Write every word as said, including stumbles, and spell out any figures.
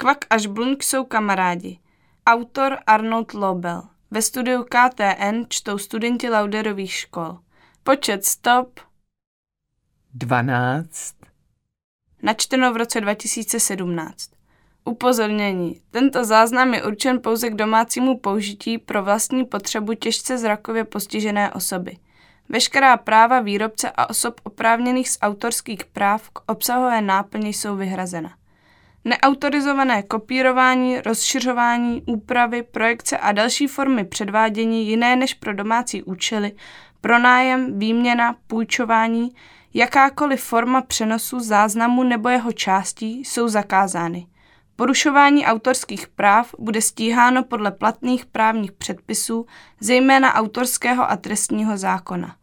Kvak a Žblunk jsou kamarádi. Autor Arnold Lobel. Ve studiu K T N čtou studenti Lauderových škol. Počet stop dvanáct. Načteno v roce dva tisíce sedmnáct. Upozornění. Tento záznam je určen pouze k domácímu použití pro vlastní potřebu těžce zrakově postižené osoby. Veškerá práva výrobce a osob oprávněných z autorských práv k obsahové náplni jsou vyhrazena. Neautorizované kopírování, rozšiřování, úpravy, projekce a další formy předvádění jiné než pro domácí účely, pronájem, výměna, půjčování, jakákoliv forma přenosu záznamu nebo jeho částí jsou zakázány. Porušování autorských práv bude stíháno podle platných právních předpisů, zejména autorského a trestního zákona.